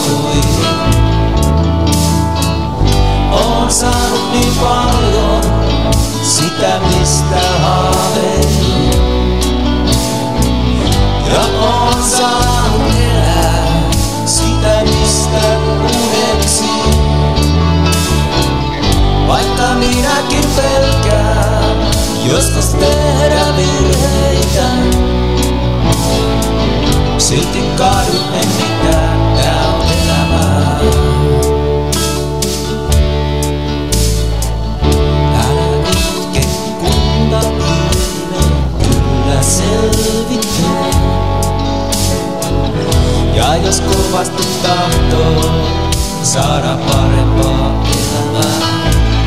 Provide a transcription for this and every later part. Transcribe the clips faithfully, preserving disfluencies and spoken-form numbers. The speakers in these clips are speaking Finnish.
unohtui. Oon saanut niin paljon sitä, mistä haaveilin. Ja oon saanut elää sitä, mistä uneksin. Vaikka minäkin pelkään joskus tehdä virheitä, silti kaadu en mitään, tää on elämää. Älä itke kuntapiirin, kyllä selvitään. Ja jos kovasti tahtoo saada parempaa elämää,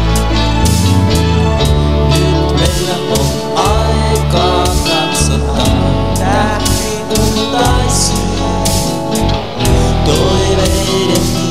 nyt meillä on aikaa, katsotaan tähti untaisiin toiveiden